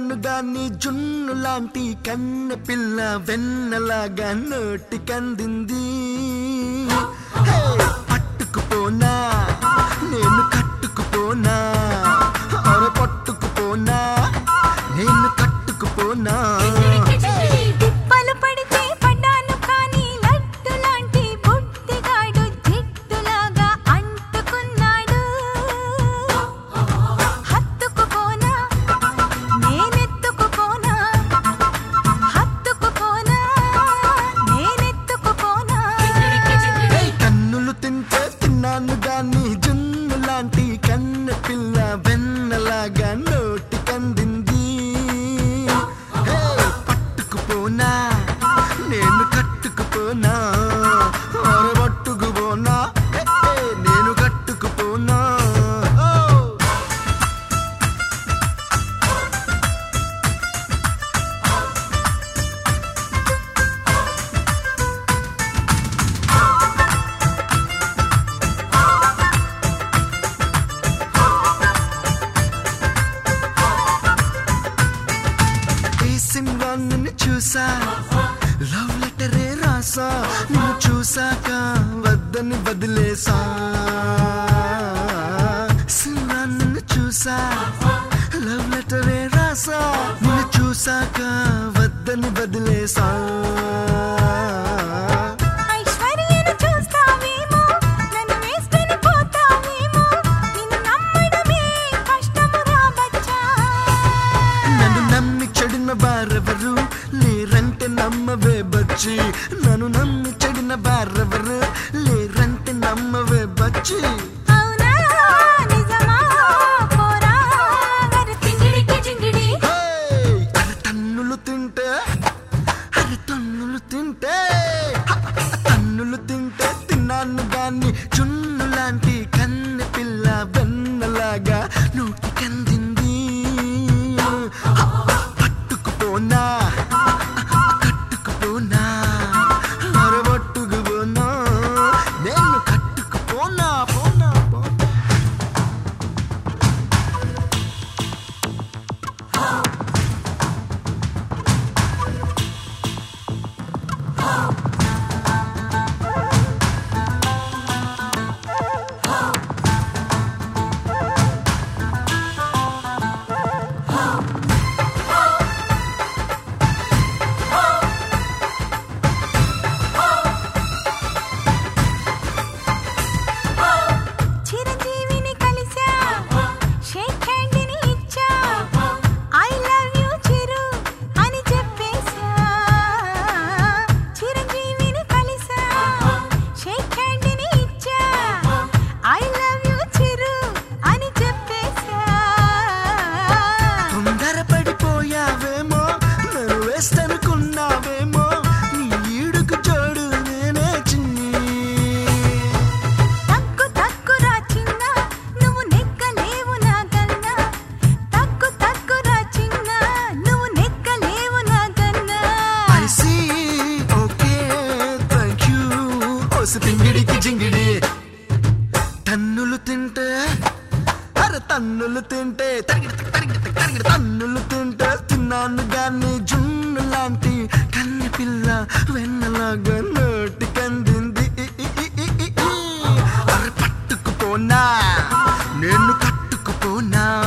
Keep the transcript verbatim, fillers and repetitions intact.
తిన్నాను గాని జున్ను లాంటి కన్న పిల్ల వెన్నలాగా నోటికందింది. పట్టుకుపోనా నేను కట్టుకుపోనా, పట్టుకుపోనా నేను కట్టుకుపోనా. గాని జున్ను లాంటి కన్న పిల్ల వెన్నలాగా నోటికందింది. పట్టుకుపోనా నేను కట్టుకుపోనా, పట్టుకుపోనా నేను కట్టుకుపోనా. నిన్ను చూసా లవ్ లెటరే రాసా, నిన్ను చూసాక వద్దని వదిలేసా. సినిమా నిన్ను చూసా లవ్ లెటరే రాసా, నిన్ను చూసాక వద్దని వదిలేసా. వారెవరు లేరంటే నమ్మవే బచ్చి, నన్ను నమ్మి చెడిన వారెవరు లేరంటే నమ్మవే బచ్చి. అరే తన్నులు తింటే అరే తన్నులు తింటే తన్నులు తింటే తిన్నాను గాని జున్ను లాంటి కన్న పిల్ల వెన్నలాగా నోటికందింది. కట్టుకుపోనా పట్టుకుపోనా నేను కట్టుకుపోనా పోనా పోనా. అనుకున్నావేమో నీ ఈడుకు జోడు నేనే చిన్ని. తక్కు తక్కురా చిన్న నువ్వు నెక్కలేవు నా కన్నా, తక్కు తక్కురా చిన్న నువ్వు నెక్కలేవు నా కన్నా. I see, okay, thank you. ఓసి పింగిడికి జింగిడి తన్నులు తింటే అరే తన్నులు తింటే తరిగిడి తరిగిడి తరిగిడి తన్నులు తింటే తిన్నాను గాని జున్ను లాంటి కన్ని పిల్ల వెన్నలాగా నోటికందింది. అరే పట్టుకుపోనా నేను కట్టుకుపోనా.